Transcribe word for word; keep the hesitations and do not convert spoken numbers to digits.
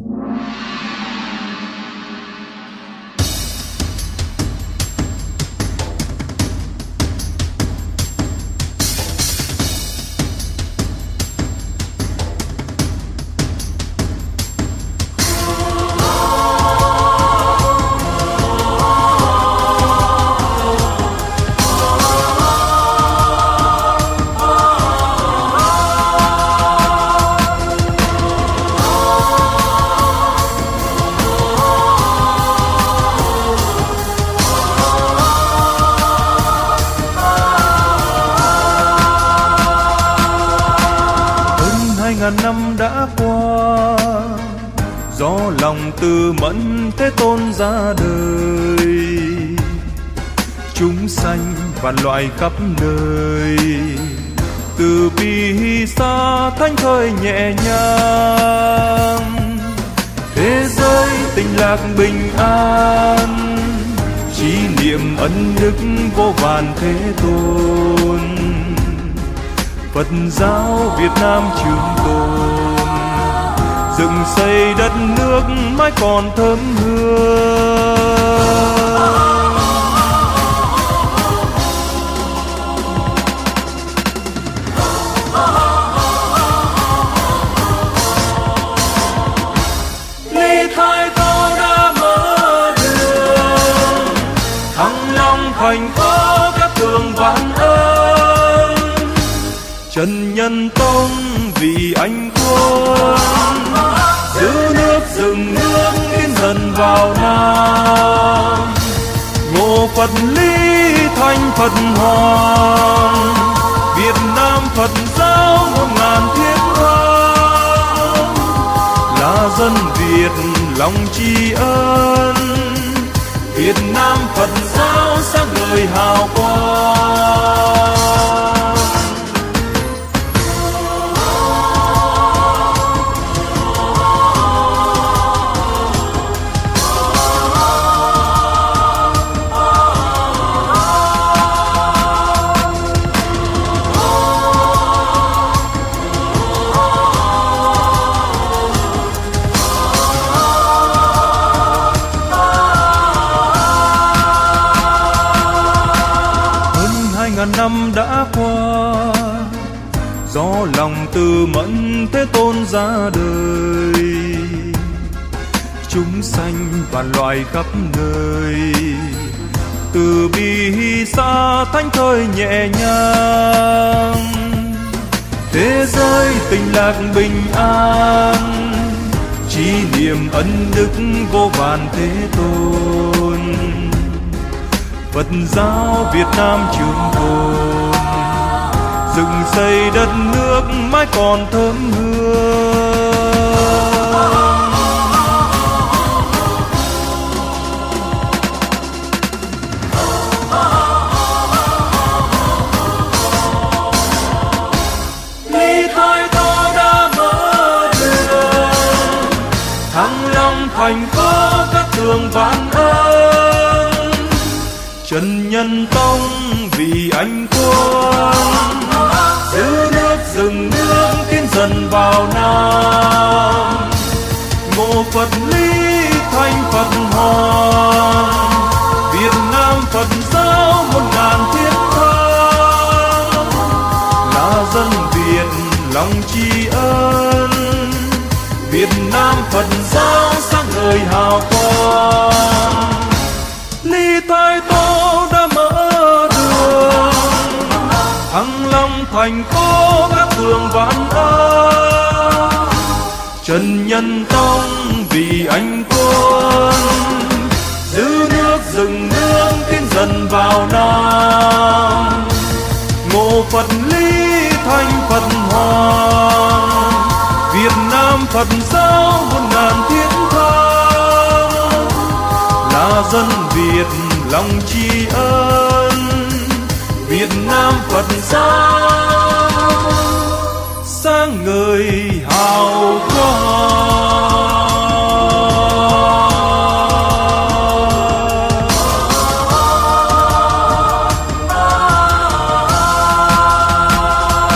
ngàn năm đã qua, do lòng từ mẫn Thế Tôn ra đời. Chúng sanh vạn loại khắp nơi, từ bi hy xa thánh thơi nhẹ nhàng. Thế giới tình lạc bình an, chỉ niệm ân đức vô vàn Thế Tôn. Phật giáo Việt Nam trường tồn, dựng xây đất nước mãi còn thơm hương. Ly Thái Tô đã mở đường, Thăng Long thành phố các tường vạn ơn. Trần Nhân Tông vì anh quân, giữ nước dựng nước tiến dần vào Nam. Ngộ Phật Lý Thanh Phật Hoàng, Việt Nam Phật giáo một ngàn thiết tha. Là dân Việt lòng tri ân, Việt Nam Phật giáo sáng ngời hào quang. Ngàn năm đã qua, do lòng từ mẫn Thế Tôn ra đời. Chúng sanh vạn loại khắp nơi, từ bi hy xa thánh thơi nhẹ nhàng. Thế giới tình lạc bình an, chỉ niệm ân đức vô vàn Thế Tôn. Phật giáo Việt Nam trường tồn, dựng xây đất nước mãi còn thơm hương. Ly Thái Tô đã mở đường, Thăng Long thành phố các tường vạn ơn. Trần Nhân Tông vì anh quân, giữ nước dựng nước tiến dần vào Nam. Ngộ Phật Lý Thanh Phật Hoàng, Việt Nam Phật giáo một ngàn thiết tha. Là dân Việt lòng tri ân, Việt Nam Phật giáo sáng ngời hào quang. Ly Thái Tô đã mở đường, Thăng Long thành phố các tường vạn ơn. Trần Nhân Tông vì anh quân, giữ nước dựng nước tiến dần vào Nam. Ngộ Phật Lý Thanh Phật Hoàng, Việt Nam Phật giáo một ngàn thiết tha. Là dân Việt lòng tri ân, Việt Nam Phật giáo sáng ngời